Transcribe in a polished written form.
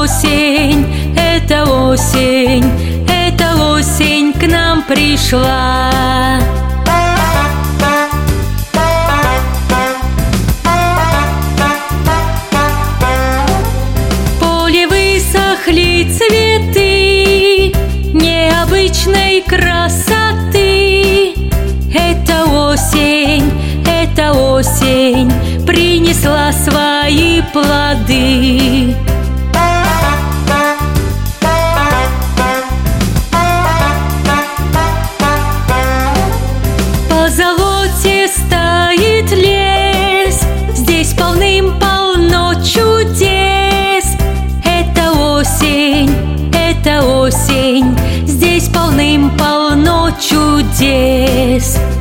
эта осень к нам пришла. В поле высохли цветы необычной красоты. Эта осень принесла свои плоды. По золоте стоит лес, здесь полным-полно чудес. Это осень, здесь полным-полно чудес.